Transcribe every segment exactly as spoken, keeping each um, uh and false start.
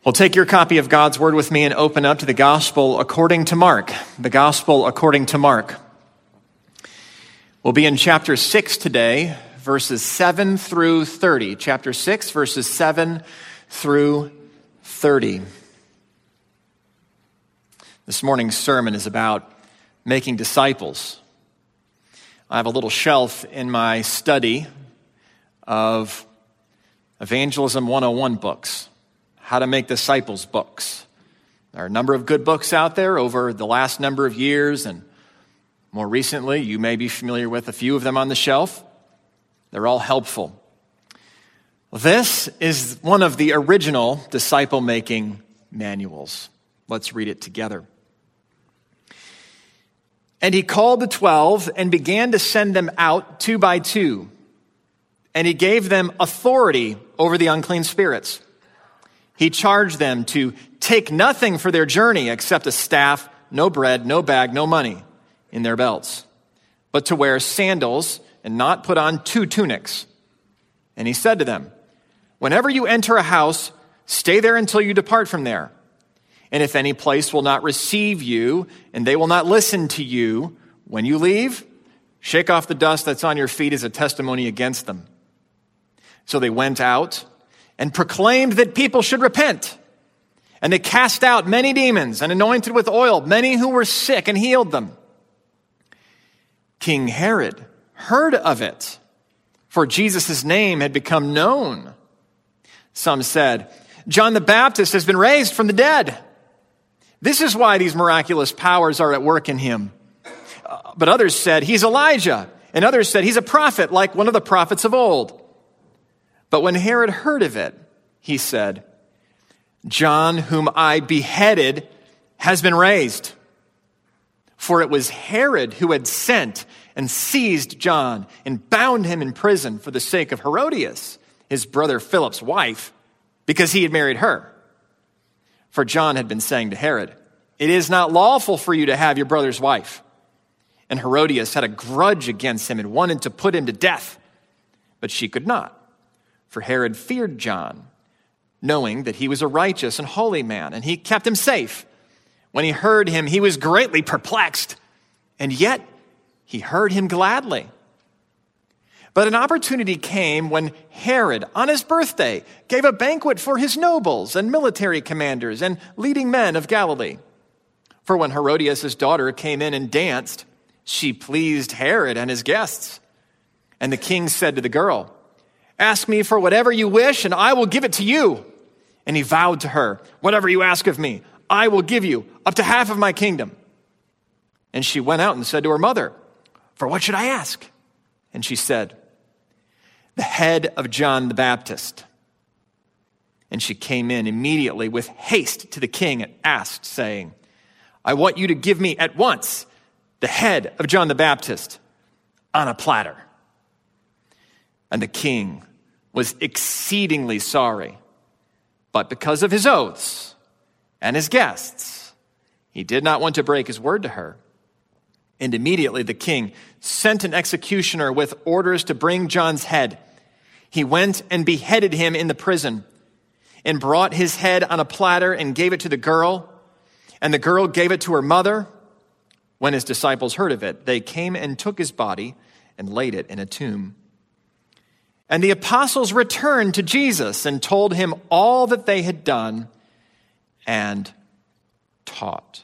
Well, take your copy of God's Word with me and open up to the Gospel according to Mark. The Gospel according to Mark. We'll be in chapter six today, verses seven through thirty. Chapter six, verses seven through thirty. This morning's sermon is about making disciples. I have a little shelf in my study of Evangelism one oh one books, how to make disciples books. There are a number of good books out there over the last number of years, and more recently, you may be familiar with a few of them on the shelf. They're all helpful. This is one of the original disciple-making manuals. Let's read it together. And he called the twelve and began to send them out two by two. And he gave them authority over the unclean spirits. He charged them to take nothing for their journey except a staff, no bread, no bag, no money in their belts, but to wear sandals and not put on two tunics. And he said to them, whenever you enter a house, stay there until you depart from there. And if any place will not receive you, and they will not listen to you, when you leave, shake off the dust that's on your feet as a testimony against them. So they went out and proclaimed that people should repent. And they cast out many demons and anointed with oil many who were sick and healed them. King Herod heard of it, for Jesus' name had become known. Some said, John the Baptist has been raised from the dead. This is why these miraculous powers are at work in him. Uh, but others said, he's Elijah. And others said, he's a prophet like one of the prophets of old. But when Herod heard of it, he said, John, whom I beheaded, has been raised. For it was Herod who had sent and seized John and bound him in prison for the sake of Herodias, his brother Philip's wife, because he had married her. For John had been saying to Herod, it is not lawful for you to have your brother's wife. And Herodias had a grudge against him and wanted to put him to death. But she could not, for Herod feared John, knowing that he was a righteous and holy man, and he kept him safe. When he heard him, he was greatly perplexed, and yet he heard him gladly. But an opportunity came when Herod, on his birthday, gave a banquet for his nobles and military commanders and leading men of Galilee. For when Herodias' daughter came in and danced, she pleased Herod and his guests. And the king said to the girl, ask me for whatever you wish, and I will give it to you. And he vowed to her, whatever you ask of me, I will give you up to half of my kingdom. And she went out and said to her mother, for what should I ask? And she said, the head of John the Baptist. And she came in immediately with haste to the king and asked, saying, I want you to give me at once the head of John the Baptist on a platter. And the king was exceedingly sorry, but because of his oaths and his guests, he did not want to break his word to her. And immediately the king sent an executioner with orders to bring John's head. He went and beheaded him in the prison and brought his head on a platter and gave it to the girl. And the girl gave it to her mother. When his disciples heard of it, they came and took his body and laid it in a tomb. And the apostles returned to Jesus and told him all that they had done and taught.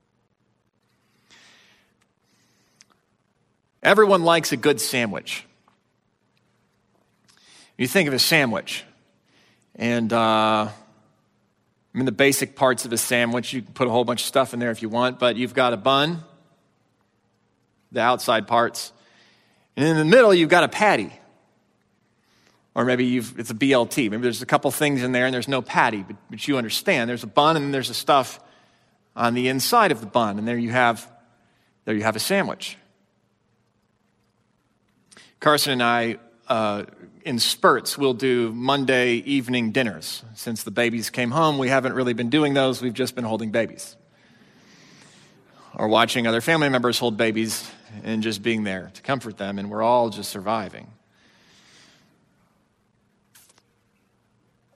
Everyone likes a good sandwich. You think of a sandwich, and uh, I mean the basic parts of a sandwich, you can put a whole bunch of stuff in there if you want, but you've got a bun, the outside parts, and in the middle you've got a patty. Or maybe you've, it's a B L T. Maybe there's a couple things in there and there's no patty, but, but you understand. There's a bun and there's the stuff on the inside of the bun, and there you have, there you have a sandwich. Carson and I, uh, in spurts, we'll do Monday evening dinners. Since the babies came home, we haven't really been doing those. We've just been holding babies. Or watching other family members hold babies and just being there to comfort them, and we're all just surviving.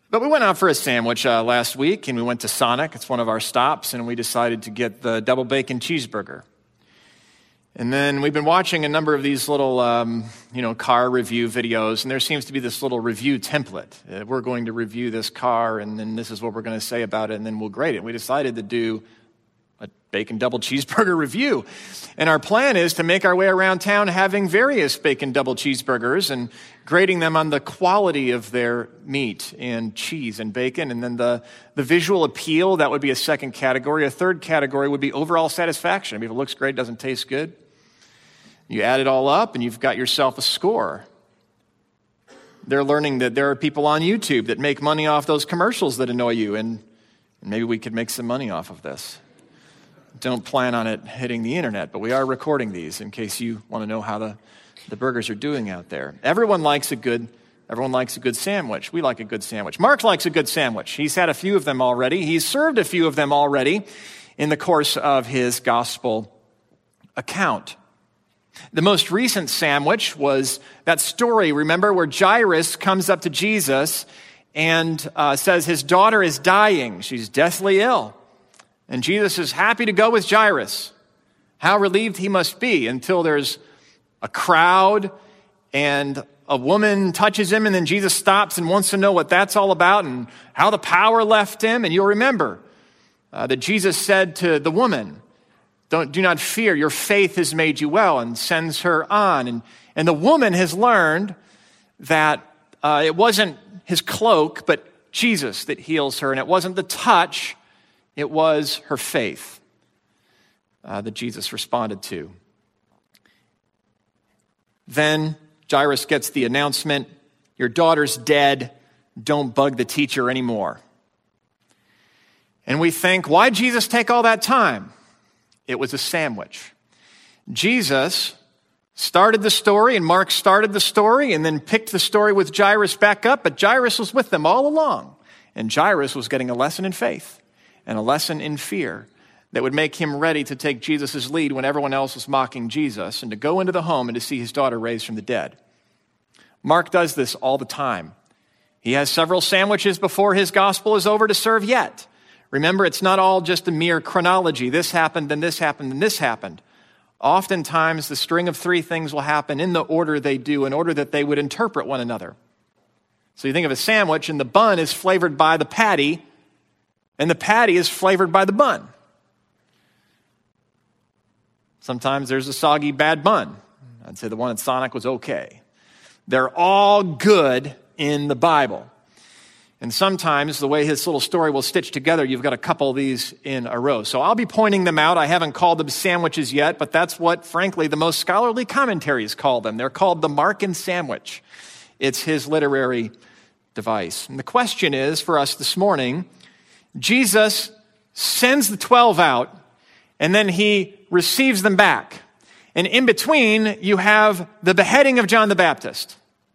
But we went out for a sandwich uh, last week, and we went to Sonic. It's one of our stops, and we decided to get the double bacon cheeseburger. And then we've been watching a number of these little, um, you know, car review videos, and there seems to be this little review template. Uh, we're going to review this car, and then this is what we're going to say about it, and then we'll grade it. We decided to do a bacon double cheeseburger review. And our plan is to make our way around town having various bacon double cheeseburgers and grading them on the quality of their meat and cheese and bacon. And then the, the visual appeal, that would be a second category. A third category would be overall satisfaction. I mean, if it looks great, doesn't taste good. You add it all up and you've got yourself a score. They're learning that there are people on YouTube that make money off those commercials that annoy you, and maybe we could make some money off of this. Don't plan on it hitting the internet, but we are recording these in case you want to know how the, the burgers are doing out there. Everyone likes a good, everyone likes a good sandwich. We like a good sandwich. Mark likes a good sandwich. He's had a few of them already. He's served a few of them already in the course of his gospel account. The most recent sandwich was that story, remember, where Jairus comes up to Jesus and uh, says his daughter is dying. She's deathly ill. And Jesus is happy to go with Jairus. How relieved he must be until there's a crowd and a woman touches him, and then Jesus stops and wants to know what that's all about and how the power left him. And you'll remember uh, that Jesus said to the woman, Don't, do not fear, your faith has made you well, and sends her on. And, and the woman has learned that uh, it wasn't his cloak, but Jesus that heals her. And it wasn't the touch, it was her faith uh, that Jesus responded to. Then Jairus gets the announcement, your daughter's dead, don't bug the teacher anymore. And we think, why'd Jesus take all that time? It was a sandwich. Jesus started the story, and Mark started the story, and then picked the story with Jairus back up, but Jairus was with them all along. And Jairus was getting a lesson in faith and a lesson in fear that would make him ready to take Jesus' lead when everyone else was mocking Jesus, and to go into the home and to see his daughter raised from the dead. Mark does this all the time. He has several sandwiches before his gospel is over to serve yet. Remember, it's not all just a mere chronology. This happened, then this happened, then this happened. Oftentimes, the string of three things will happen in the order they do, in order that they would interpret one another. So you think of a sandwich, and the bun is flavored by the patty, and the patty is flavored by the bun. Sometimes there's a soggy, bad bun. I'd say the one at Sonic was okay. They're all good in the Bible. And sometimes the way his little story will stitch together, you've got a couple of these in a row. So I'll be pointing them out. I haven't called them sandwiches yet, but that's what, frankly, the most scholarly commentaries call them. They're called the Markan sandwich. It's his literary device. And the question is, for us this morning, Jesus sends the twelve out, and then he receives them back. And in between, you have the beheading of John the Baptist.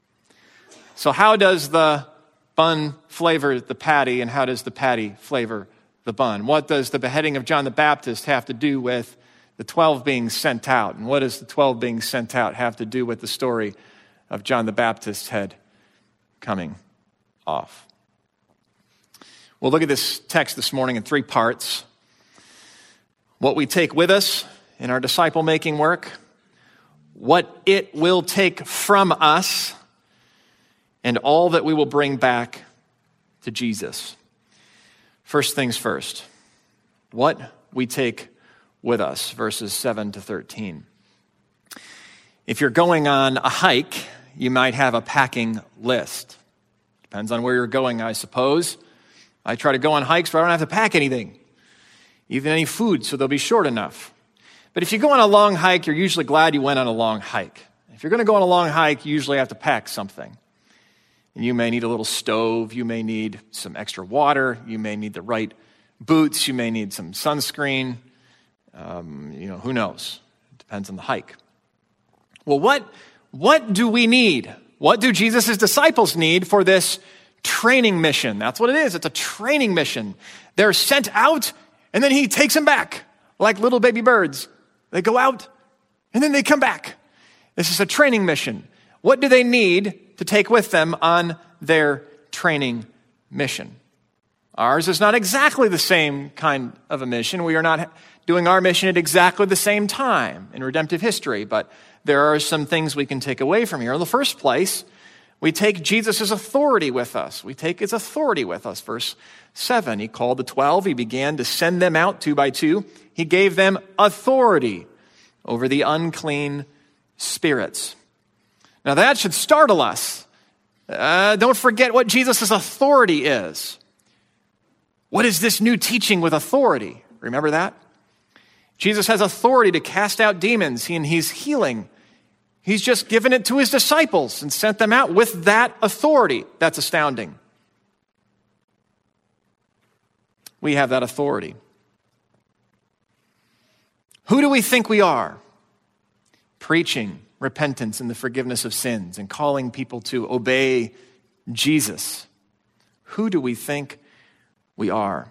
So how does the bun flavor the patty, and how does the patty flavor the bun? What does the beheading of John the Baptist have to do with the twelve being sent out? And what does the twelve being sent out have to do with the story of John the Baptist's head coming off? We'll look at this text this morning in three parts. What we take with us in our disciple-making work, what it will take from us, and all that we will bring back to Jesus. First things first, what we take with us, verses seven to thirteen. If you're going on a hike, you might have a packing list. Depends on where you're going, I suppose. I try to go on hikes where I don't have to pack anything, even any food, so they'll be short enough. But if you go on a long hike, you're usually glad you went on a long hike. If you're going to go on a long hike, you usually have to pack something. And you may need a little stove, you may need some extra water, you may need the right boots, you may need some sunscreen, um, you know, who knows? It depends on the hike. Well, what, what do we need? What do Jesus' disciples need for this training mission? That's what it is. It's a training mission. They're sent out, and then he takes them back like little baby birds. They go out, and then they come back. This is a training mission. What do they need to take with them on their training mission. Ours is not exactly the same kind of a mission. We are not doing our mission at exactly the same time in redemptive history, but there are some things we can take away from here. In the first place, we take Jesus' authority with us. We take his authority with us. Verse seven, he called the twelve. He began to send them out two by two. He gave them authority over the unclean spirits. Now that should startle us. Uh, don't forget what Jesus' authority is. What is this new teaching with authority? Remember that? Jesus has authority to cast out demons, and he's healing. He's just given it to his disciples and sent them out with that authority. That's astounding. We have that authority. Who do we think we are? Preaching repentance and the forgiveness of sins and calling people to obey Jesus. Who do we think we are?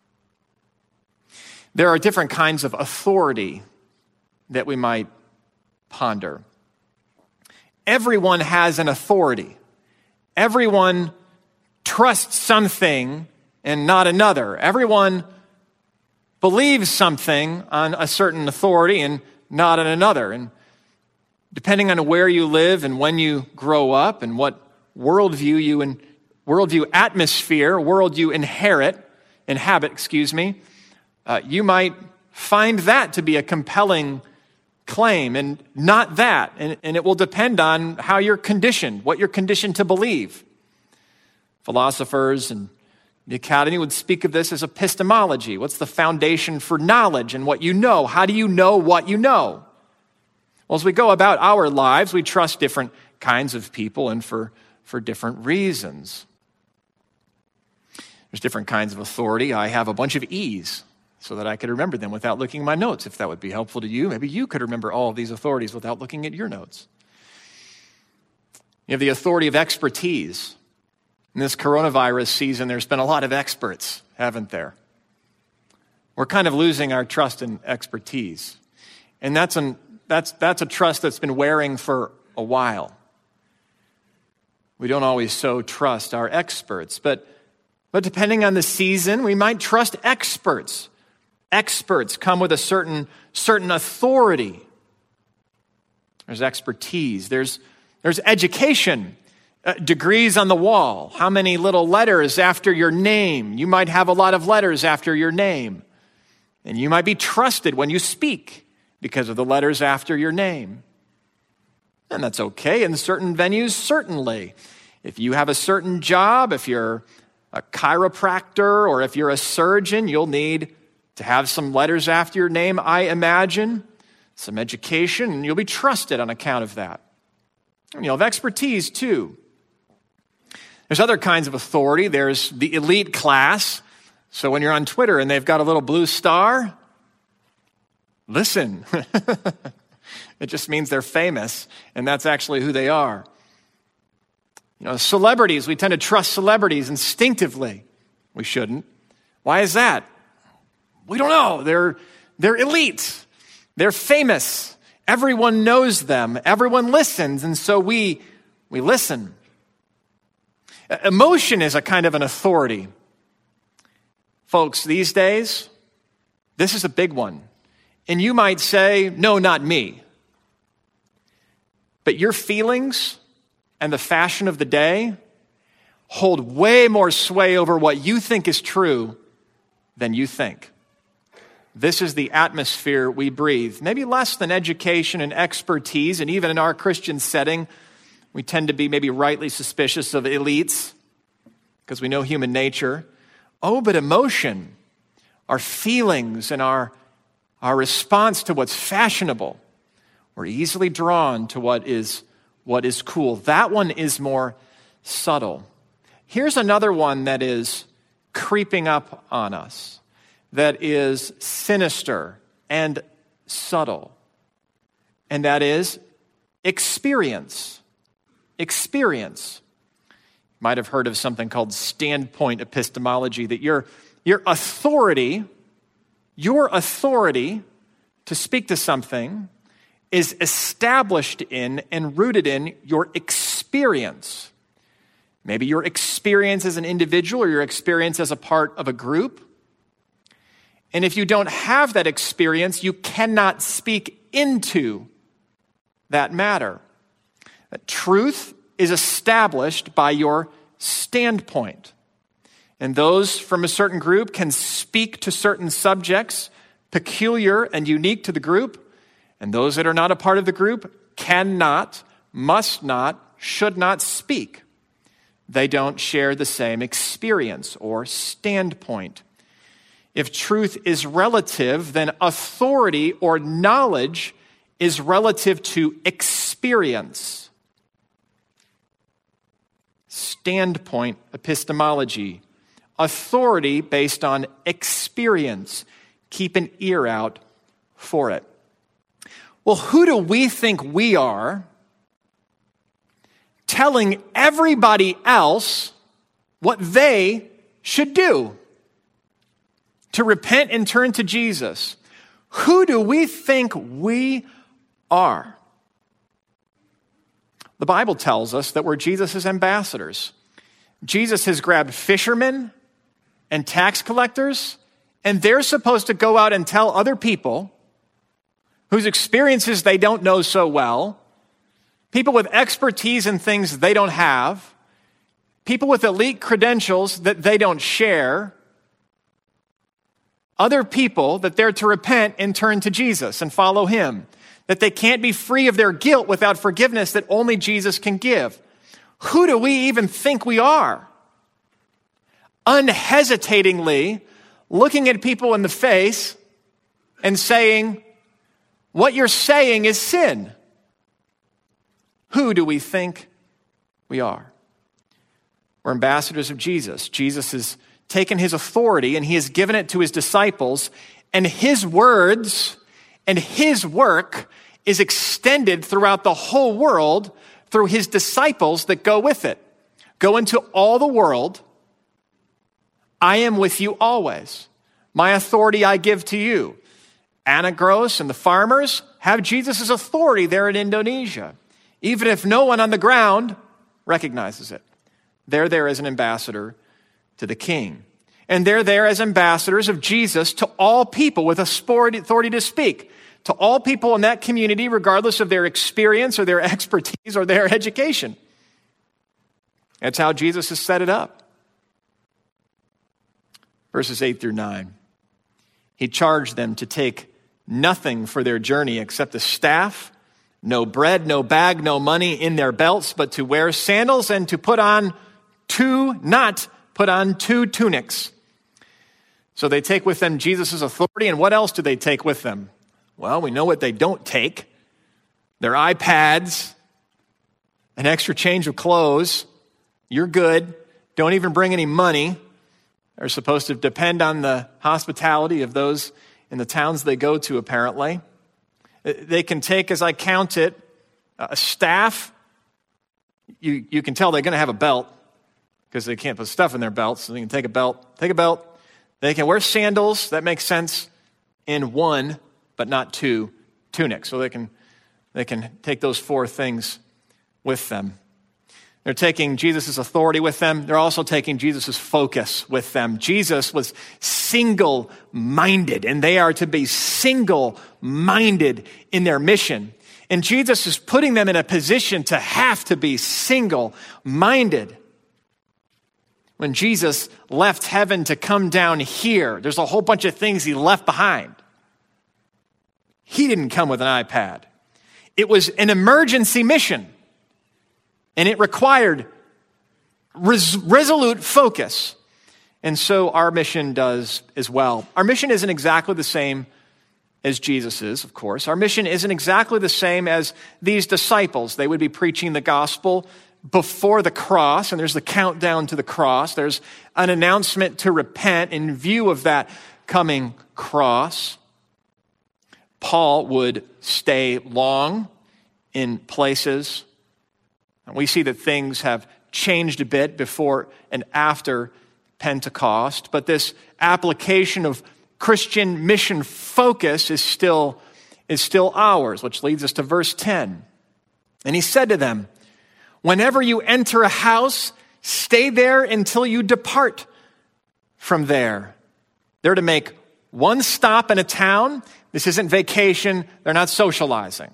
There are different kinds of authority that we might ponder. Everyone has an authority. Everyone trusts something and not another. Everyone believes something on a certain authority and not on another. And depending on where you live and when you grow up and what worldview you and worldview atmosphere, world you inherit, inhabit, excuse me, uh, you might find that to be a compelling claim and not that. And, and it will depend on how you're conditioned, what you're conditioned to believe. Philosophers and the academy would speak of this as epistemology. What's the foundation for knowledge and what you know? How do you know what you know? Well, as we go about our lives, we trust different kinds of people and for, for different reasons. There's different kinds of authority. I have a bunch of E's so that I could remember them without looking at my notes, if that would be helpful to you. Maybe you could remember all of these authorities without looking at your notes. You have the authority of expertise. In this coronavirus season, there's been a lot of experts, haven't there? We're kind of losing our trust in expertise. And that's, an, that's, that's a trust that's been wearing for a while. We don't always so trust our experts, but, but depending on the season, we might trust experts. Experts come with a certain, certain authority. There's expertise. There's, there's education. Uh, degrees on the wall. How many little letters after your name? You might have a lot of letters after your name. And you might be trusted when you speak because of the letters after your name. And that's okay in certain venues, certainly. If you have a certain job, if you're a chiropractor or if you're a surgeon, you'll need to have some letters after your name, I imagine, some education, and you'll be trusted on account of that. And you'll have expertise too. There's other kinds of authority. There's the elite class. So when you're on Twitter and they've got a little blue star, listen. It just means they're famous, and that's actually who they are. You know, celebrities, we tend to trust celebrities instinctively. We shouldn't. Why is that? We don't know. They're, they're elite. They're famous. Everyone knows them. Everyone listens, and so we, we listen. Emotion is a kind of an authority. Folks, these days, this is a big one. And you might say, no, not me. But your feelings and the fashion of the day hold way more sway over what you think is true than you think. This is the atmosphere we breathe. Maybe less than education and expertise, and even in our Christian setting, we tend to be maybe rightly suspicious of elites because we know human nature. Oh, but emotion, our feelings and our, our response to what's fashionable, we're easily drawn to what is, what is cool. That one is more subtle. Here's another one that is creeping up on us, that is sinister and subtle, and that is experience. Experience. You might have heard of something called standpoint epistemology, that your, your authority, your authority to speak to something is established in and rooted in your experience. maybe your experience as an individual or your experience as a part of a group. And if you don't have that experience, you cannot speak into that matter. Truth is established by your standpoint. And those from a certain group can speak to certain subjects peculiar and unique to the group, and those that are not a part of the group cannot, must not, should not speak. They don't share the same experience or standpoint. If truth is relative, then authority or knowledge is relative to experience. Standpoint epistemology. Authority based on experience. Keep an ear out for it. Well, who do we think we are telling everybody else what they should do to repent and turn to Jesus? Who do we think we are? The Bible tells us that we're Jesus' ambassadors. Jesus has grabbed fishermen and tax collectors, and they're supposed to go out and tell other people whose experiences they don't know so well, people with expertise in things they don't have, people with elite credentials that they don't share, other people that they're to repent and turn to Jesus and follow him, that they can't be free of their guilt without forgiveness that only Jesus can give. Who do we even think we are? Unhesitatingly looking at people in the face and saying, what you're saying is sin. Who do we think we are? We're ambassadors of Jesus. Jesus has taken his authority and he has given it to his disciples, and his words and his work is extended throughout the whole world through his disciples that go with it. Go into all the world. I am with you always. My authority I give to you. Anna Gross and the farmers have Jesus' authority there in Indonesia, even if no one on the ground recognizes it. They're there as an ambassador to the king. And they're there as ambassadors of Jesus to all people with authority to speak. To all people in that community, regardless of their experience or their expertise or their education. That's how Jesus has set it up. Verses eight through nine. He charged them to take nothing for their journey except a staff, no bread, no bag, no money in their belts, but to wear sandals and to put on two, not put on two tunics. So they take with them Jesus' authority, and what else do they take with them? Well, we know what they don't take. Their iPads, an extra change of clothes. You're good. Don't even bring any money. They're supposed to depend on the hospitality of those in the towns they go to, apparently. They can take, as I count it, a staff. You, you can tell they're going to have a belt because they can't put stuff in their belts, so they can take a belt. Take a belt. They can wear sandals. That makes sense in one, but not two tunics. So they can, they can take those four things with them. They're taking Jesus' authority with them. They're also taking Jesus' focus with them. Jesus was single-minded, and they are to be single-minded in their mission. And Jesus is putting them in a position to have to be single-minded. When Jesus left heaven to come down here, there's a whole bunch of things he left behind. He didn't come with an iPad. It was an emergency mission. And it required res- resolute focus. And so our mission does as well. Our mission isn't exactly the same as Jesus's, of course. Our mission isn't exactly the same as these disciples. They would be preaching the gospel before the cross, and there's the countdown to the cross. There's an announcement to repent in view of that coming cross. Paul would stay long in places. And we see that things have changed a bit before and after Pentecost, but this application of Christian mission focus is still, is still ours, which leads us to verse ten. And he said to them, whenever you enter a house, Stay there until you depart from there. They're to make one stop in a town. This isn't vacation. They're not socializing.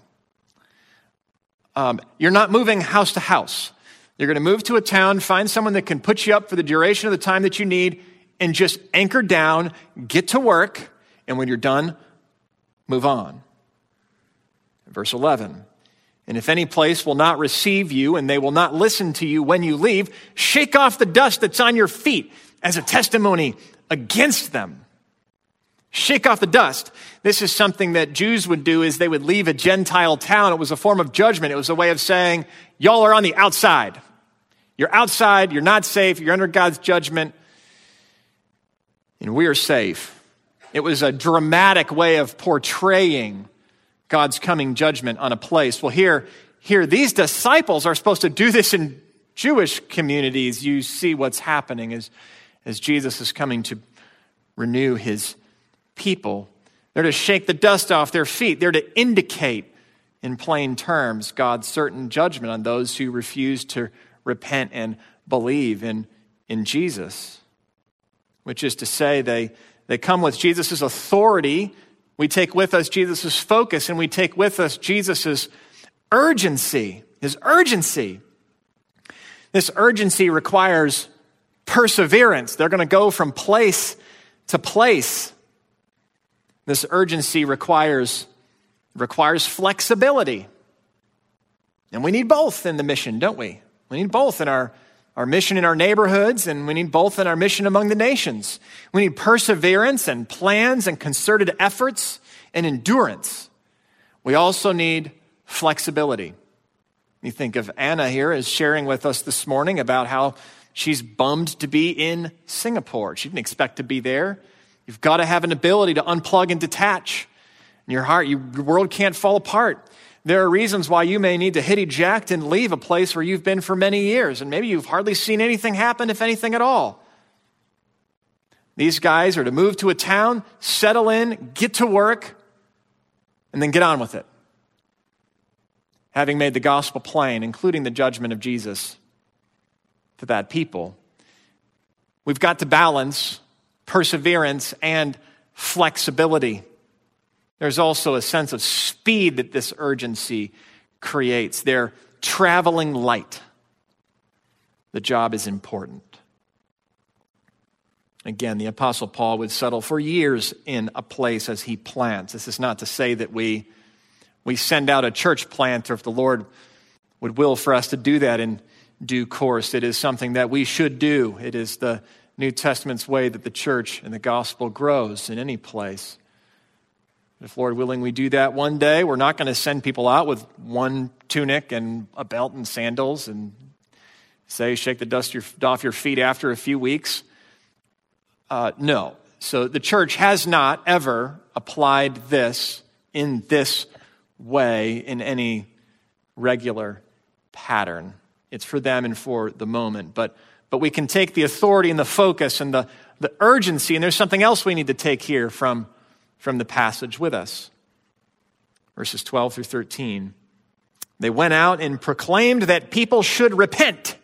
Um, you're not moving house to house. You're going to move to a town, find someone that can put you up for the duration of the time that you need, and just anchor down, get to work, and when you're done, move on. Verse eleven, and if any place will not receive you and they will not listen to you when you leave, shake off the dust that's on your feet as a testimony against them. Shake off the dust. This is something that Jews would do is they would leave a Gentile town. It was a form of judgment. It was a way of saying, y'all are on the outside. You're outside. You're not safe. You're under God's judgment. And we are safe. It was a dramatic way of portraying God's coming judgment on a place. Well, here, here, these disciples are supposed to do this in Jewish communities. You see what's happening as, as Jesus is coming to renew his people. They're to shake the dust off their feet. They're to indicate in plain terms God's certain judgment on those who refuse to repent and believe in, in Jesus, which is to say they, they come with Jesus' authority. We take with us Jesus' focus, and we take with us Jesus' urgency, his urgency. This urgency requires perseverance. They're going to go from place to place. This urgency requires, requires flexibility. And we need both in the mission, don't we? We need both in our, our mission in our neighborhoods, and we need both in our mission among the nations. We need perseverance and plans and concerted efforts and endurance. We also need flexibility. You think of Anna here as sharing with us this morning about how she's bummed to be in Singapore. She didn't expect to be there. You've got to have an ability to unplug and detach. In your heart, you, your world can't fall apart. There are reasons why you may need to hit eject and leave a place where you've been for many years, and maybe you've hardly seen anything happen, if anything at all. These guys are to move to a town, settle in, get to work, and then get on with it. Having made the gospel plain, including the judgment of Jesus to that people, we've got to balance perseverance and flexibility. There's also a sense of speed that this urgency creates. They're traveling light. The job is important. Again, the Apostle Paul would settle for years in a place as he plants. This is not to say that we, we send out a church planter if the Lord would will for us to do that in due course. It is something that we should do. It is the New Testament's way that the church and the gospel grows in any place. If, Lord willing, we do that one day, we're not going to send people out with one tunic and a belt and sandals and say, shake the dust off your feet after a few weeks. Uh, no. So the church has not ever applied this in this way in any regular pattern. It's for them and for the moment. But But we can take the authority and the focus and the, the urgency, and there's something else we need to take here from, from the passage with us. Verses twelve through thirteen. They went out and proclaimed that people should repent.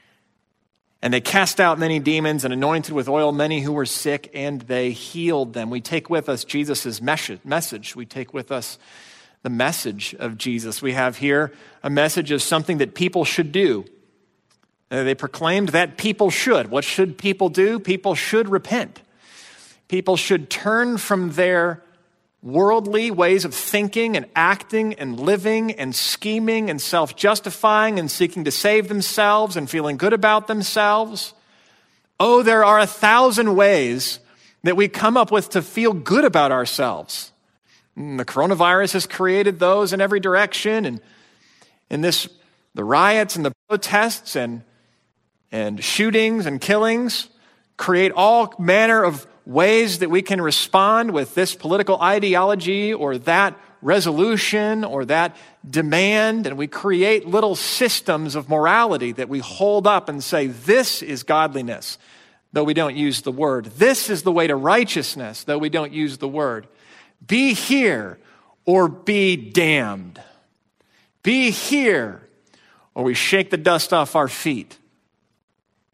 And they cast out many demons and anointed with oil many who were sick, and they healed them. We take with us Jesus' message. We take with us the message of Jesus. We have here a message of something that people should do. They proclaimed that people should. What should people do? People should repent. People should turn from their worldly ways of thinking and acting and living and scheming and self-justifying and seeking to save themselves and feeling good about themselves. Oh, there are a thousand ways that we come up with to feel good about ourselves. And the coronavirus has created those in every direction, and in this, the riots and the protests and and shootings and killings create all manner of ways that we can respond with this political ideology or that resolution or that demand. And we create little systems of morality that we hold up and say, this is godliness, though we don't use the word. This is the way to righteousness, though we don't use the word. Be here or be damned. Be here or we shake the dust off our feet.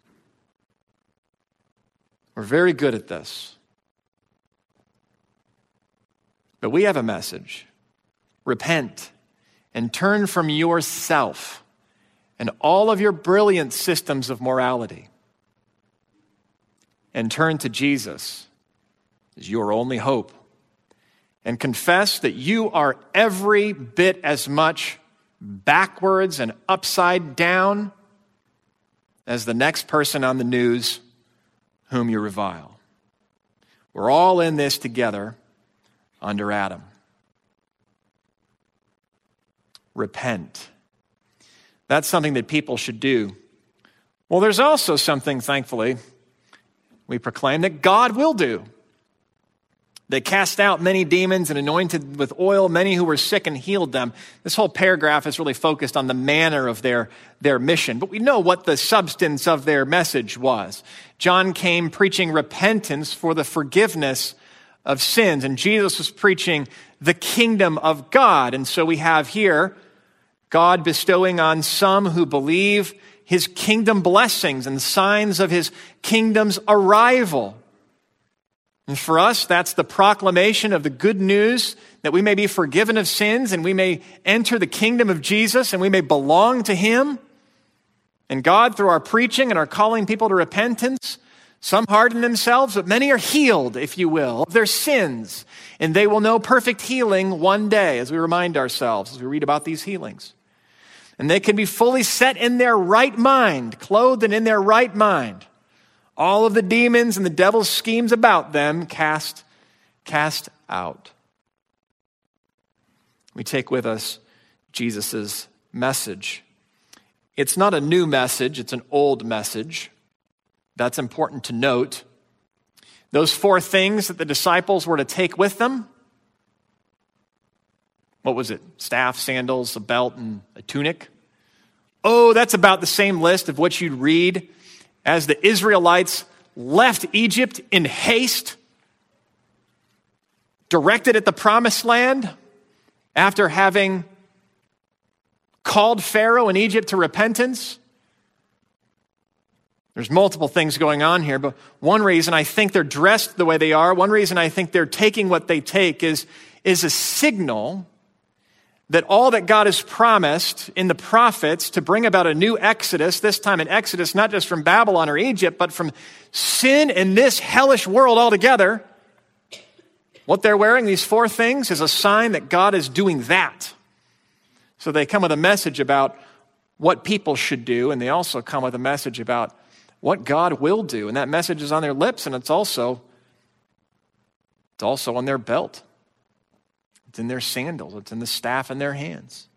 We're very good at this. But we have a message. Repent and turn from yourself and all of your brilliant systems of morality and turn to Jesus as your only hope and confess that you are every bit as much backwards and upside down as the next person on the news whom you revile. We're all in this together under Adam. Repent. That's something that people should do. Well, there's also something, thankfully, we proclaim that God will do. They cast out many demons and anointed with oil many who were sick and healed them. This whole paragraph is really focused on the manner of their, their mission. But we know what the substance of their message was. John came preaching repentance for the forgiveness of sins. And Jesus was preaching the kingdom of God. And so we have here God bestowing on some who believe his kingdom blessings and signs of his kingdom's arrival. And for us, that's the proclamation of the good news that we may be forgiven of sins and we may enter the kingdom of Jesus and we may belong to him. And God, through our preaching and our calling people to repentance, some harden themselves, but many are healed, if you will, of their sins. And they will know perfect healing one day, as we remind ourselves, as we read about these healings. And they can be fully set in their right mind, clothed and in their right mind. All of the demons and the devil's schemes about them cast, cast out. We take with us Jesus' message. It's not a new message, it's an old message. That's important to note. Those four things that the disciples were to take with them, what was it? Staff, sandals, a belt, and a tunic. Oh, that's about the same list of what you'd read as the Israelites left Egypt in haste, directed at the promised land after having called Pharaoh in Egypt to repentance. There's multiple things going on here, but one reason I think they're dressed the way they are, one reason I think they're taking what they take is, is a signal that all that God has promised in the prophets to bring about a new exodus, this time an exodus not just from Babylon or Egypt, but from sin and this hellish world altogether. What they're wearing, these four things, is a sign that God is doing that. So they come with a message about what people should do, and they also come with a message about what God will do. And that message is on their lips, and it's also, it's also on their belt. It's in their sandals. It's in the staff in their hands.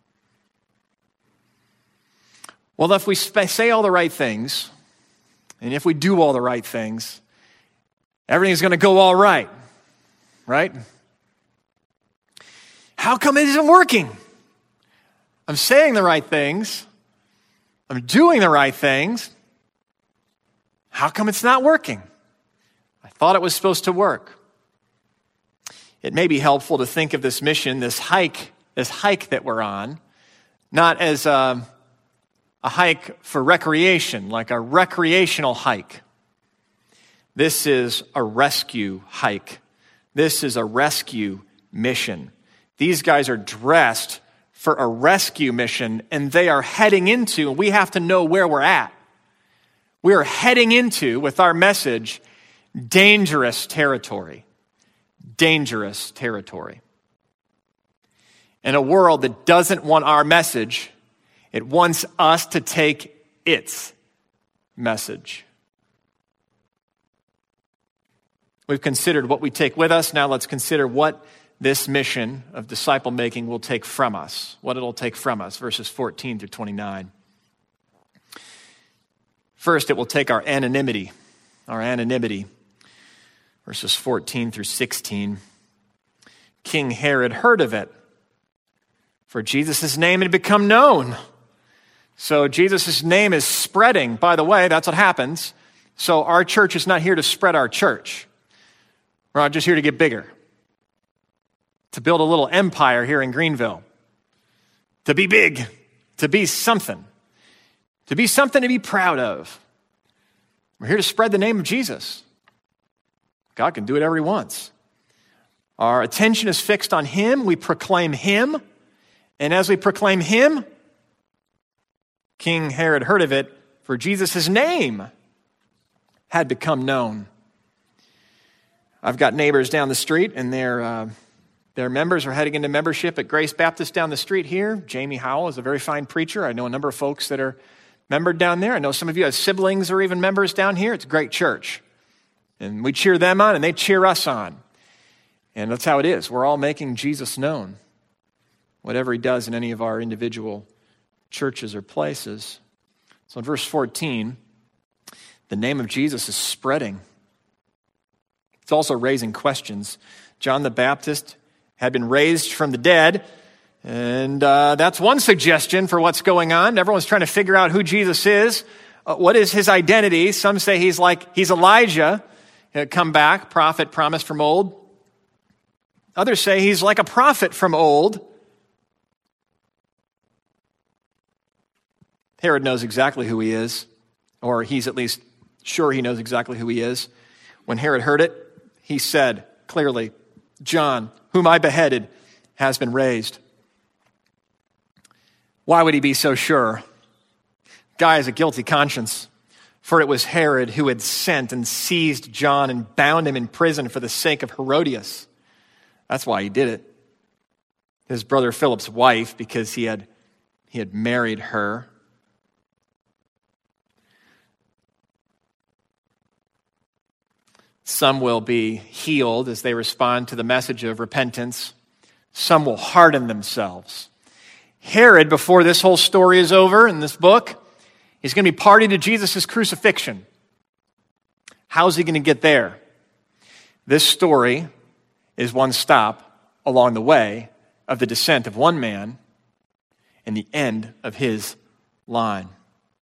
Well, if we say all the right things, and if we do all the right things, everything's going to go all right, right? How come it isn't working? I'm saying the right things. I'm doing the right things. How come it's not working? I thought it was supposed to work. It may be helpful to think of this mission, this hike, this hike that we're on, not as a, a hike for recreation, like a recreational hike. This is a rescue hike. This is a rescue mission. These guys are dressed for a rescue mission, and they are heading into, and we have to know where we're at. We are heading into, with our message, dangerous territory. Dangerous territory. In a world that doesn't want our message, it wants us to take its message. We've considered what we take with us. Now let's consider what this mission of disciple making will take from us. What it'll take from us, verses fourteen through twenty-nine. First, it will take our anonymity. Our anonymity. Verses fourteen through sixteen. King Herod heard of it, for Jesus' name had become known. So Jesus' name is spreading. By the way, that's what happens. So our church is not here to spread our church. We're not just here to get bigger. To build a little empire here in Greenville. To be big. To be something. To be something to be proud of. We're here to spread the name of Jesus. God can do whatever he wants. Our attention is fixed on him. We proclaim him. And as we proclaim him, King Herod heard of it, for Jesus' name had become known. I've got neighbors down the street, and their uh, their members are heading into membership at Grace Baptist down the street here. Jamie Howell is a very fine preacher. I know a number of folks that are membered down there. I know some of you have siblings or even members down here. It's a great church. And we cheer them on, and they cheer us on. And that's how it is. We're all making Jesus known, whatever he does in any of our individual churches or places. So in verse fourteen, the name of Jesus is spreading. It's also raising questions. John the Baptist had been raised from the dead, and uh, that's one suggestion for what's going on. Everyone's trying to figure out who Jesus is. Uh, what is his identity? Some say he's like, he's Elijah, uh, come back, prophet promised from old. Others say he's like a prophet from old. Herod knows exactly who he is, or he's at least sure he knows exactly who he is. When Herod heard it, he said clearly, John, whom I beheaded, has been raised. Why would he be so sure? Guy has a guilty conscience, for it was Herod who had sent and seized John and bound him in prison for the sake of Herodias. That's why he did it. His brother Philip's wife, because he had, he had married her. Some will be healed as they respond to the message of repentance. Some will harden themselves. Herod, before this whole story is over in this book, he's going to be party to Jesus' crucifixion. How's he going to get there? This story is one stop along the way of the descent of one man and the end of his line.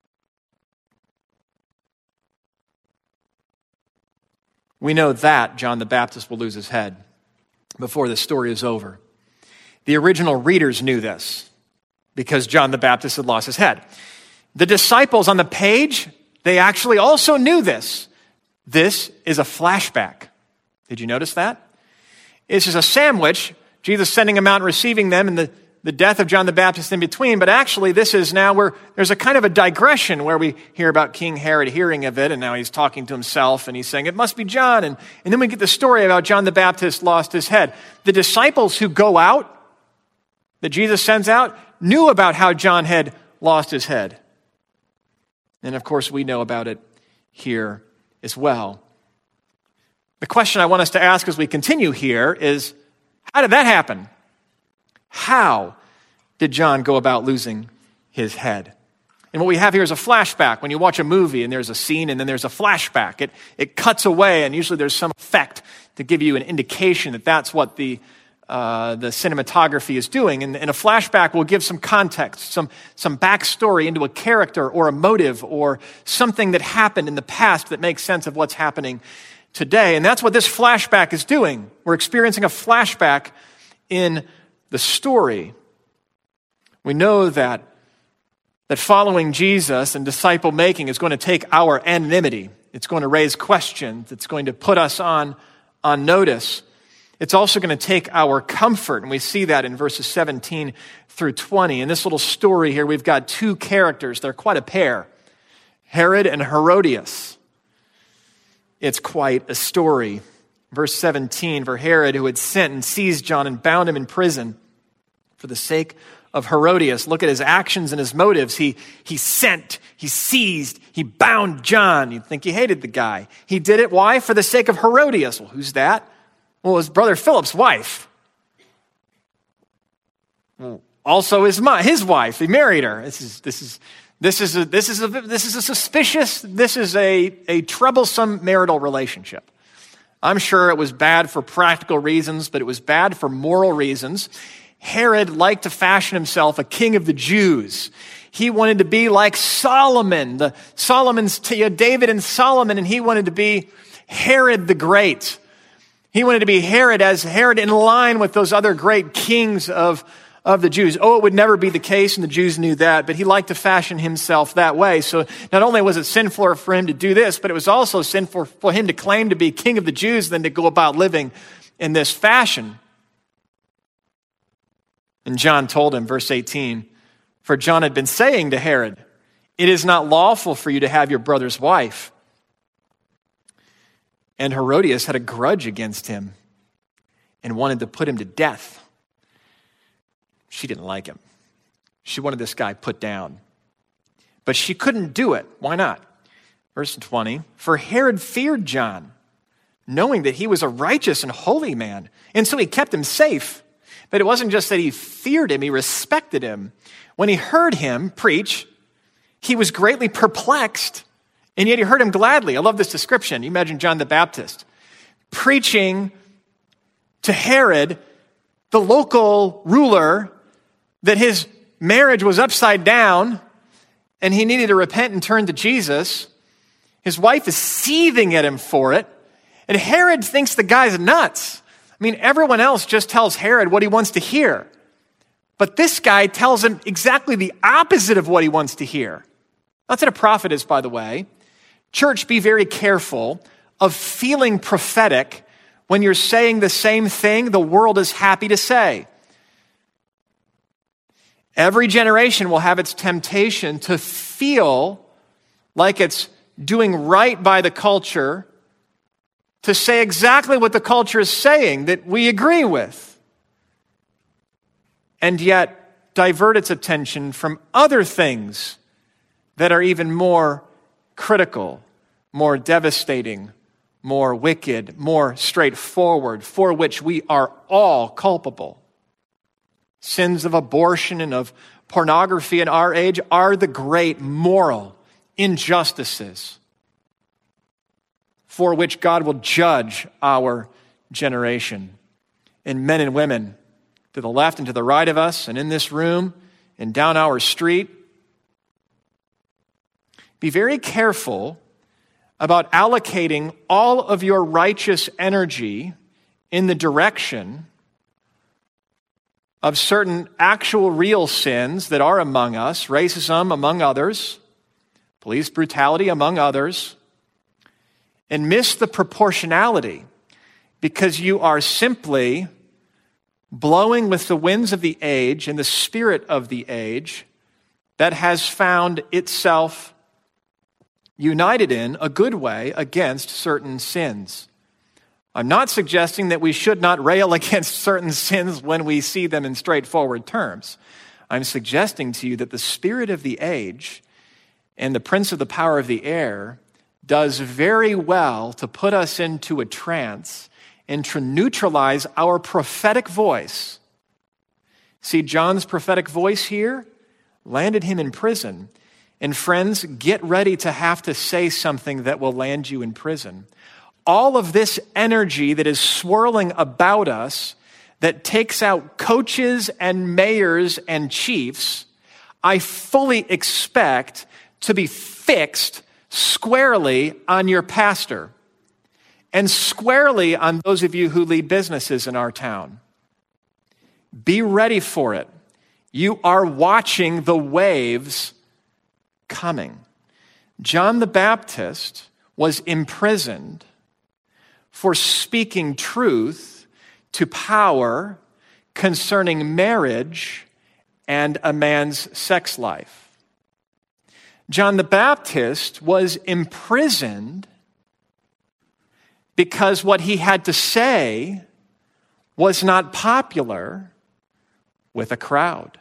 We know that John the Baptist will lose his head before the story is over. The original readers knew this because John the Baptist had lost his head. The disciples on the page, they actually also knew this. This is a flashback. Did you notice that? This is a sandwich, Jesus sending them out and receiving them, and the the death of John the Baptist in between, but actually this is now where there's a kind of a digression where we hear about King Herod hearing of it, and now he's talking to himself, and he's saying, it must be John, and, and then we get the story about John the Baptist lost his head. The disciples who go out, that Jesus sends out, knew about how John had lost his head. And of course, we know about it here as well. The question I want us to ask as we continue here is, how did that happen? How did John go about losing his head? And what we have here is a flashback. When you watch a movie and there's a scene and then there's a flashback, it, it cuts away, and usually there's some effect to give you an indication that that's what the uh, the cinematography is doing. And, and a flashback will give some context, some, some backstory into a character or a motive or something that happened in the past that makes sense of what's happening today. And that's what this flashback is doing. We're experiencing a flashback in the story. We know that, that following Jesus and disciple making is going to take our anonymity. It's going to raise questions. It's going to put us on, on notice. It's also going to take our comfort, and we see that in verses seventeen through twenty. In this little story here, we've got two characters. They're quite a pair, Herod and Herodias. It's quite a story. Verse seventeen, for Herod, who had sent and seized John and bound him in prison for the sake of Herodias. Look at his actions and his motives. He, he sent, he seized, he bound John. You'd think he hated the guy. He did it, why? For the sake of Herodias. Well, who's that? Well, his brother Philip's wife. Well, also his his wife. He married her. This is this is this is a, this is a this is a suspicious. This is a a troublesome marital relationship. I'm sure it was bad for practical reasons, but it was bad for moral reasons. Herod liked to fashion himself a king of the Jews. He wanted to be like Solomon, the Solomon's David and Solomon, and he wanted to be Herod the Great. He wanted to be Herod as Herod in line with those other great kings of, of the Jews. Oh, it would never be the case, and the Jews knew that, but he liked to fashion himself that way. So not only was it sinful for him to do this, but it was also sinful for him to claim to be king of the Jews than to go about living in this fashion. And John told him, verse eighteen, for John had been saying to Herod, it is not lawful for you to have your brother's wife. And Herodias had a grudge against him and wanted to put him to death. She didn't like him. She wanted this guy put down. But she couldn't do it. Why not? Verse twenty, for Herod feared John, knowing that he was a righteous and holy man, and so he kept him safe. But it wasn't just that he feared him, he respected him. When he heard him preach, he was greatly perplexed, and yet he heard him gladly. I love this description. You imagine John the Baptist preaching to Herod, the local ruler, that his marriage was upside down and he needed to repent and turn to Jesus. His wife is seething at him for it, and Herod thinks the guy's nuts. I mean, everyone else just tells Herod what he wants to hear. But this guy tells him exactly the opposite of what he wants to hear. That's what a prophet is, by the way. Church, be very careful of feeling prophetic when you're saying the same thing the world is happy to say. Every generation will have its temptation to feel like it's doing right by the culture, to say exactly what the culture is saying that we agree with, and yet divert its attention from other things that are even more critical, more devastating, more wicked, more straightforward, for which we are all culpable. Sins of abortion and of pornography in our age are the great moral injustices for which God will judge our generation. And men and women to the left and to the right of us, and in this room, and down our street, be very careful about allocating all of your righteous energy in the direction of certain actual real sins that are among us, racism among others, police brutality among others, and miss the proportionality because you are simply blowing with the winds of the age and the spirit of the age that has found itself united in a good way against certain sins. I'm not suggesting that we should not rail against certain sins when we see them in straightforward terms. I'm suggesting to you that the spirit of the age and the prince of the power of the air does very well to put us into a trance and to neutralize our prophetic voice. See, John's prophetic voice here landed him in prison. And friends, get ready to have to say something that will land you in prison. All of this energy that is swirling about us that takes out coaches and mayors and chiefs, I fully expect to be fixed squarely on your pastor and squarely on those of you who lead businesses in our town. Be ready for it. You are watching the waves coming. John the Baptist was imprisoned for speaking truth to power concerning marriage and a man's sex life. John the Baptist was imprisoned because what he had to say was not popular with a crowd.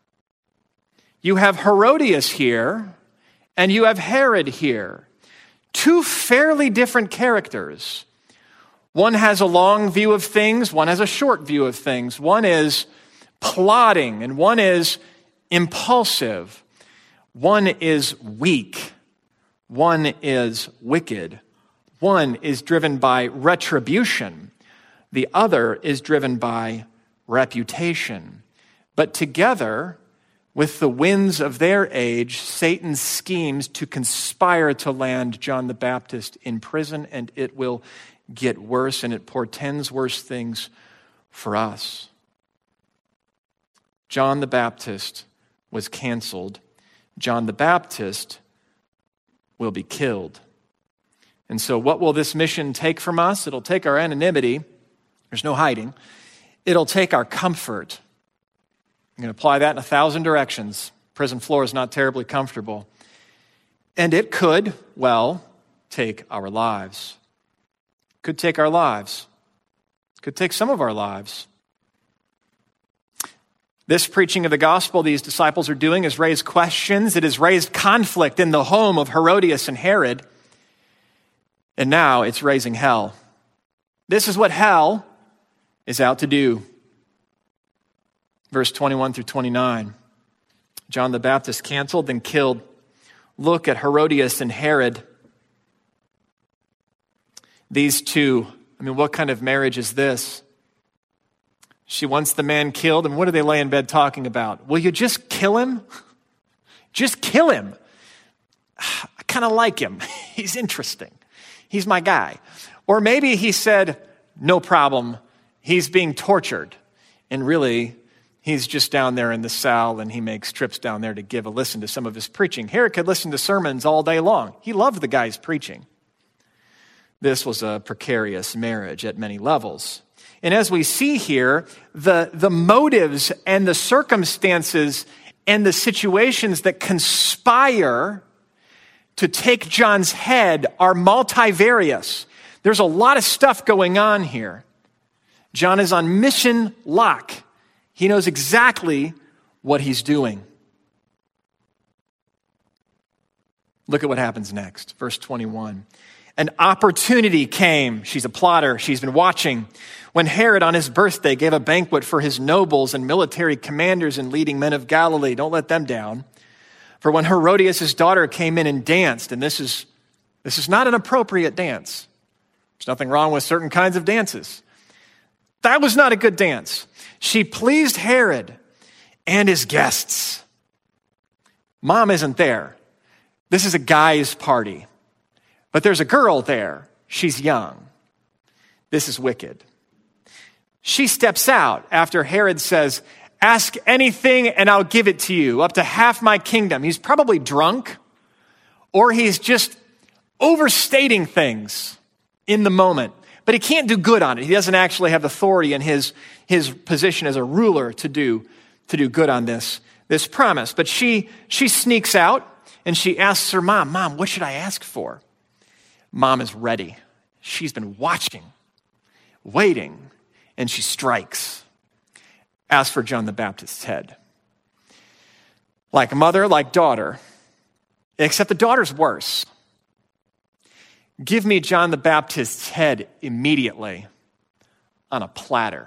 You have Herodias here, and you have Herod here. Two fairly different characters. One has a long view of things, one has a short view of things. One is plotting, and one is impulsive. One is weak. One is wicked. One is driven by retribution. The other is driven by reputation. But together, with the winds of their age, Satan schemes to conspire to land John the Baptist in prison, and it will get worse, and it portends worse things for us. John the Baptist was canceled. John the Baptist will be killed. And so what will this mission take from us? It'll take our anonymity. There's no hiding. It'll take our comfort. I'm going to apply that in a thousand directions. Prison floor is not terribly comfortable. And it could, well, take our lives. Could take our lives. Could take some of our lives. This preaching of the gospel these disciples are doing has raised questions. It has raised conflict in the home of Herodias and Herod. And now it's raising hell. This is what hell is out to do. Verse twenty-one through twenty-nine. John the Baptist canceled, then killed. Look at Herodias and Herod. These two, I mean, what kind of marriage is this? She wants the man killed, and what do they lay in bed talking about? Will you just kill him? Just kill him. I kind of like him. He's interesting. He's my guy. Or maybe he said, no problem. He's being tortured. And really, he's just down there in the cell, and he makes trips down there to give a listen to some of his preaching. Herod could listen to sermons all day long. He loved the guy's preaching. This was a precarious marriage at many levels. And as we see here, the, the motives and the circumstances and the situations that conspire to take John's head are multivarious. There's a lot of stuff going on here. John is on mission lock. He knows exactly what he's doing. Look at what happens next. Verse twenty-one. An opportunity came. She's a plotter. She's been watching. When Herod on his birthday gave a banquet for his nobles and military commanders and leading men of Galilee. Don't let them down. For when Herodias' daughter came in and danced, and this is, this is not an appropriate dance. There's nothing wrong with certain kinds of dances. That was not a good dance. She pleased Herod and his guests. Mom isn't there. This is a guy's party. But there's a girl there. She's young. This is wicked. She steps out after Herod says, ask anything and I'll give it to you, up to half my kingdom. He's probably drunk, or he's just overstating things in the moment. But he can't do good on it. He doesn't actually have authority in his, his position as a ruler to do, to do good on this, this promise. But she, she sneaks out and she asks her mom, Mom, what should I ask for? Mom is ready. She's been watching, waiting, and she strikes. Ask for John the Baptist's head. Like mother, like daughter, except the daughter's worse. Give me John the Baptist's head immediately on a platter.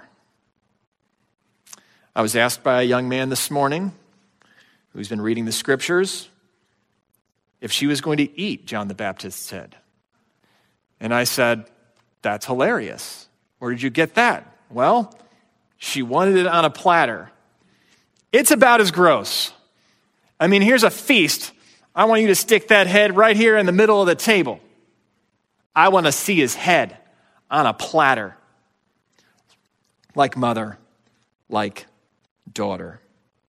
I was asked by a young man this morning who's been reading the scriptures if she was going to eat John the Baptist's head. And I said, that's hilarious. Where did you get that? Well, she wanted it on a platter. It's about as gross. I mean, here's a feast. I want you to stick that head right here in the middle of the table. I want to see his head on a platter. Like mother, like daughter.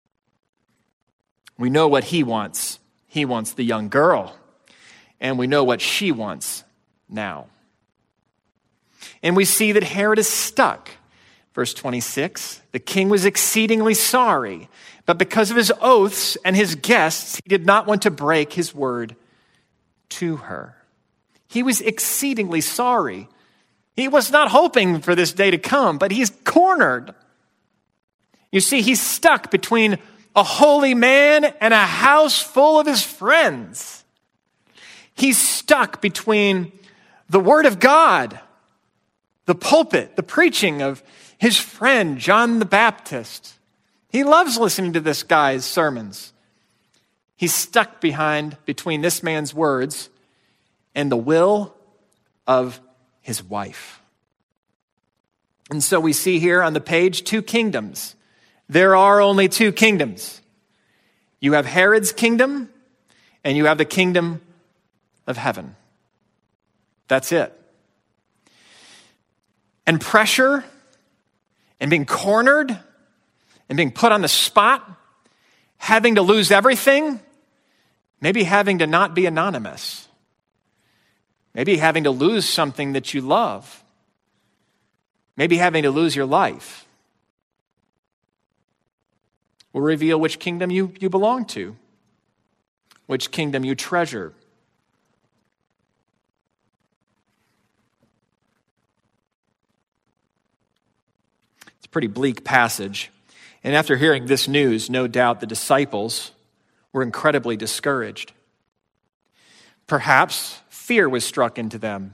We know what he wants. He wants the young girl. And we know what she wants now. And we see that Herod is stuck. Verse twenty-six, the king was exceedingly sorry, but because of his oaths and his guests, he did not want to break his word to her. He was exceedingly sorry. He was not hoping for this day to come, but he's cornered. You see, he's stuck between a holy man and a house full of his friends. He's stuck between the word of God, the pulpit, the preaching of his friend, John the Baptist. He loves listening to this guy's sermons. He's stuck behind, between this man's words and the will of his wife. And so we see here on the page two kingdoms. There are only two kingdoms. You have Herod's kingdom and you have the kingdom of heaven. That's it. And pressure and being cornered and being put on the spot, having to lose everything, maybe having to not be anonymous, maybe having to lose something that you love, maybe having to lose your life, will reveal which kingdom you, you belong to, which kingdom you treasure. It's a pretty bleak passage. And after hearing this news, no doubt the disciples were incredibly discouraged. Perhaps fear was struck into them.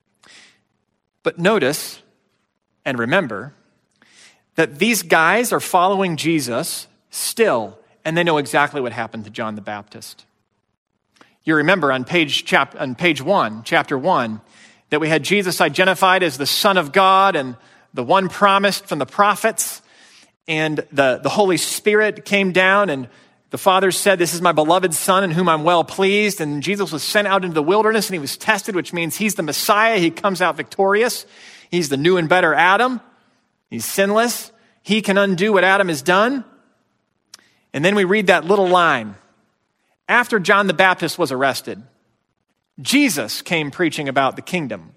But notice and remember that these guys are following Jesus still, and they know exactly what happened to John the Baptist. You remember on page, chap- on page one, chapter one, that we had Jesus identified as the Son of God and the one promised from the prophets, and the, the Holy Spirit came down, and the Father said, "This is my beloved Son in whom I'm well pleased." And Jesus was sent out into the wilderness, and he was tested, which means he's the Messiah. He comes out victorious. He's the new and better Adam. He's sinless. He can undo what Adam has done. And then we read that little line. After John the Baptist was arrested, Jesus came preaching about the kingdom.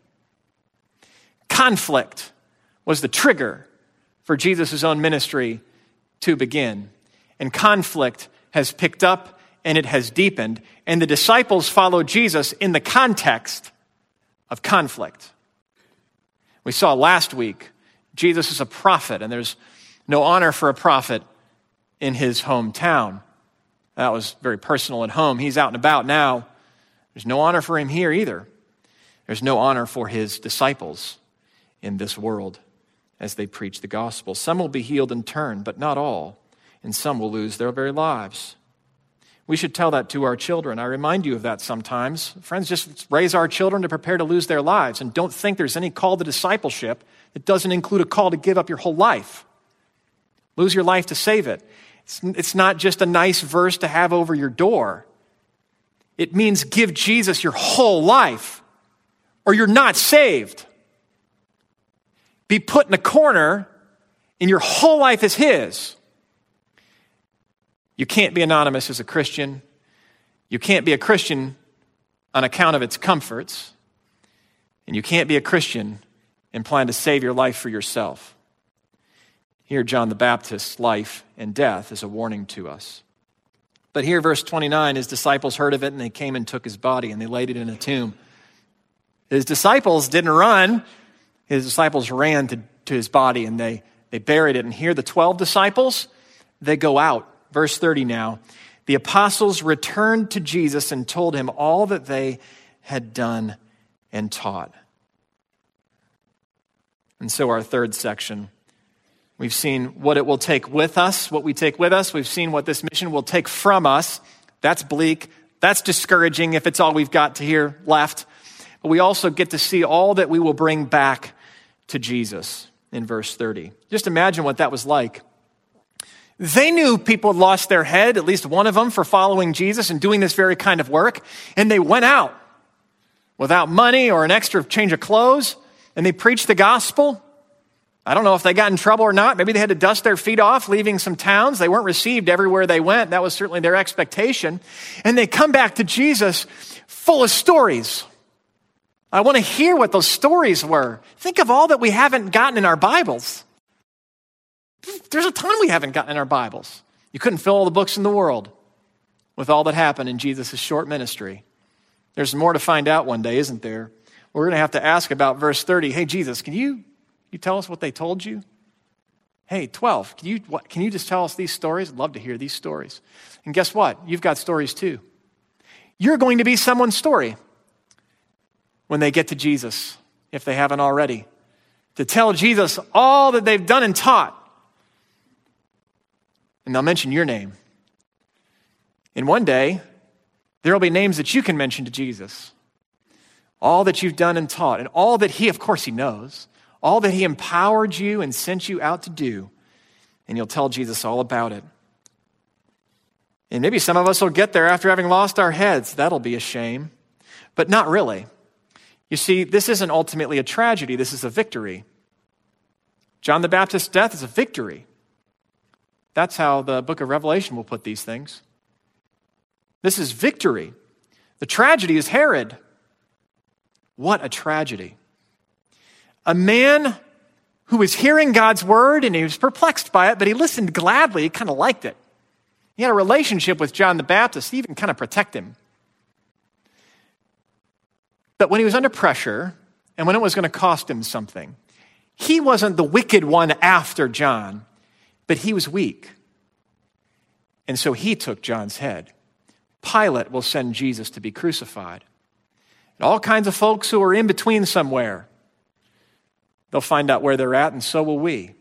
Conflict was the trigger for Jesus' own ministry to begin. And conflict has picked up and it has deepened. And the disciples followed Jesus in the context of conflict. We saw last week, Jesus is a prophet, and there's no honor for a prophet in his hometown. That was very personal at home. He's out and about now. There's no honor for him here either. There's no honor for his disciples in this world as they preach the gospel. Some will be healed and turn, but not all. And some will lose their very lives. We should tell that to our children. I remind you of that sometimes. Friends, just raise our children to prepare to lose their lives. And don't think there's any call to discipleship that doesn't include a call to give up your whole life. Lose your life to save it. It's, it's not just a nice verse to have over your door. It means give Jesus your whole life, or you're not saved. Be put in a corner, and your whole life is his. You can't be anonymous as a Christian. You can't be a Christian on account of its comforts. And you can't be a Christian and plan to save your life for yourself. Here, John the Baptist's life and death is a warning to us. But here, verse twenty-nine, his disciples heard of it, and they came and took his body, and they laid it in a tomb. His disciples didn't run. His disciples ran to, to his body, and they, they buried it. And here, the twelve disciples, they go out. Verse thirty now, the apostles returned to Jesus and told him all that they had done and taught. And so our third section, we've seen what it will take with us, what we take with us. We've seen what this mission will take from us. That's bleak. That's discouraging if it's all we've got to hear left. But we also get to see all that we will bring back to Jesus in verse thirty. Just imagine what that was like. They knew people had lost their head, at least one of them, for following Jesus and doing this very kind of work. And they went out without money or an extra change of clothes, and they preached the gospel. I don't know if they got in trouble or not. Maybe they had to dust their feet off, leaving some towns. They weren't received everywhere they went. That was certainly their expectation. And they come back to Jesus full of stories. I want to hear what those stories were. Think of all that we haven't gotten in our Bibles. There's a ton we haven't gotten in our Bibles. You couldn't fill all the books in the world with all that happened in Jesus' short ministry. There's more to find out one day, isn't there? We're going to have to ask about verse thirty. Hey, Jesus, can you, you tell us what they told you? Hey, twelve, can you, what, can you just tell us these stories? I'd love to hear these stories. And guess what? You've got stories too. You're going to be someone's story when they get to Jesus, if they haven't already, to tell Jesus all that they've done and taught. And they'll mention your name. And one day, there will be names that you can mention to Jesus. All that you've done and taught, and all that he, of course he knows, all that he empowered you and sent you out to do. And you'll tell Jesus all about it. And maybe some of us will get there after having lost our heads. That'll be a shame. But not really. You see, this isn't ultimately a tragedy. This is a victory. John the Baptist's death is a victory. That's how the book of Revelation will put these things. This is victory. The tragedy is Herod. What a tragedy. A man who was hearing God's word and he was perplexed by it, but he listened gladly. He kind of liked it. He had a relationship with John the Baptist. He even kind of protected him. But when he was under pressure and when it was going to cost him something, he wasn't the wicked one after John, but he was weak. And so he took John's head. Pilate will send Jesus to be crucified. And all kinds of folks who are in between somewhere, they'll find out where they're at, and so will we.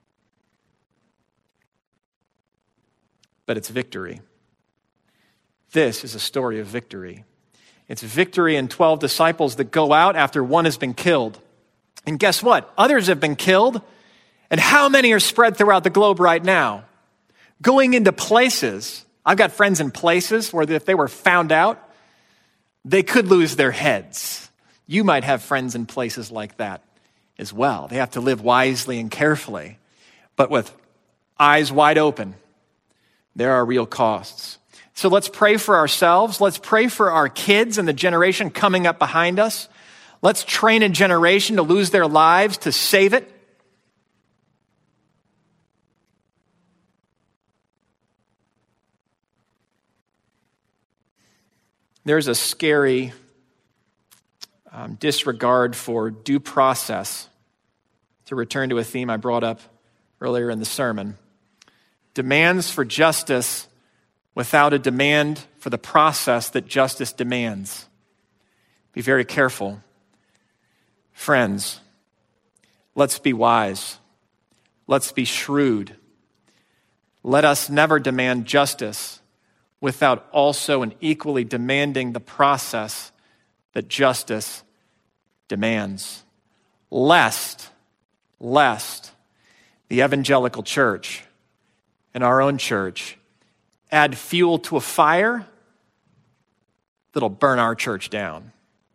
But it's victory. This is a story of victory. It's victory in twelve disciples that go out after one has been killed. And guess what? Others have been killed. And how many are spread throughout the globe right now? Going into places. I've got friends in places where if they were found out, they could lose their heads. You might have friends in places like that as well. They have to live wisely and carefully, but with eyes wide open. There are real costs. So let's pray for ourselves. Let's pray for our kids and the generation coming up behind us. Let's train a generation to lose their lives to save it. There's a scary um, disregard for due process, to return to a theme I brought up earlier in the sermon. Demands for justice without a demand for the process that justice demands. Be very careful. Friends, let's be wise. Let's be shrewd. Let us never demand justice without also and equally demanding the process that justice demands. Lest, lest the evangelical church and our own church add fuel to a fire that'll burn our church down.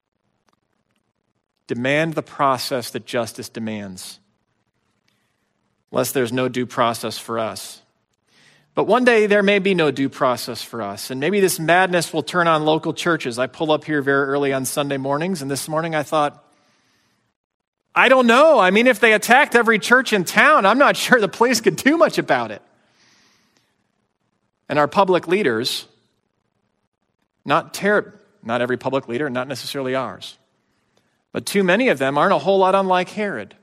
Demand the process that justice demands, lest there's no due process for us. But one day there may be no due process for us, and maybe this madness will turn on local churches. I pull up here very early on Sunday mornings, and this morning I thought, I don't know. I mean, if they attacked every church in town, I'm not sure the police could do much about it. And our public leaders, not ter- not every public leader, not necessarily ours, but too many of them aren't a whole lot unlike Herod.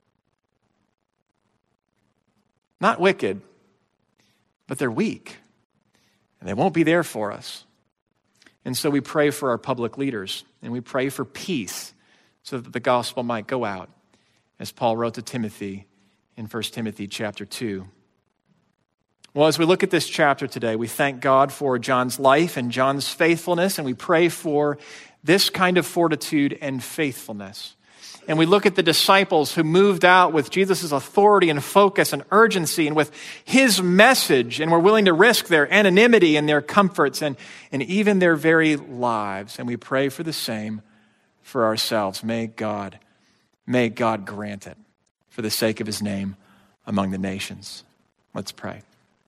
Not wicked, but they're weak, and they won't be there for us. And so we pray for our public leaders, and we pray for peace so that the gospel might go out, as Paul wrote to Timothy in First Timothy chapter two. Well, as we look at this chapter today, we thank God for John's life and John's faithfulness, and we pray for this kind of fortitude and faithfulness. And we look at the disciples who moved out with Jesus' authority and focus and urgency and with his message, and were willing to risk their anonymity and their comforts and, and even their very lives. And we pray for the same for ourselves. May God, may God grant it for the sake of his name among the nations. Let's pray.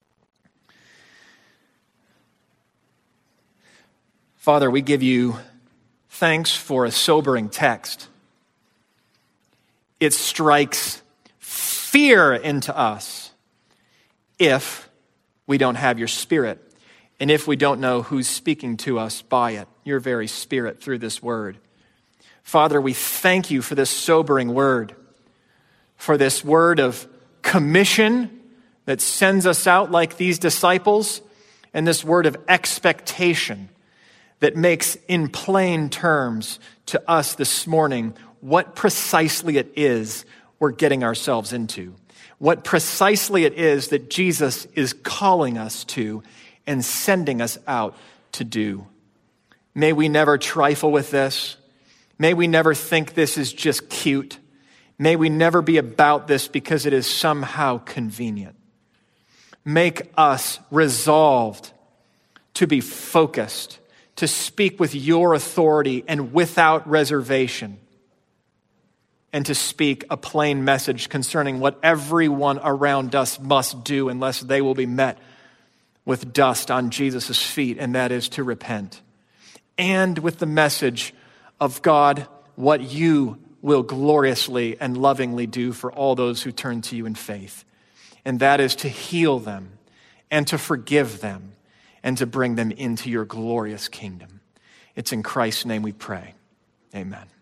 Father, we give you thanks for a sobering text. It strikes fear into us if we don't have your Spirit, and if we don't know who's speaking to us by it, your very Spirit through this word. Father, we thank you for this sobering word, for this word of commission that sends us out like these disciples, and this word of expectation that makes in plain terms to us this morning what precisely it is we're getting ourselves into, what precisely it is that Jesus is calling us to and sending us out to do. May we never trifle with this. May we never think this is just cute. May we never be about this because it is somehow convenient. Make us resolved to be focused, to speak with your authority and without reservation, and to speak a plain message concerning what everyone around us must do unless they will be met with dust on Jesus' feet, and that is to repent. And with the message of God, what you will gloriously and lovingly do for all those who turn to you in faith. And that is to heal them and to forgive them and to bring them into your glorious kingdom. It's in Christ's name we pray. Amen.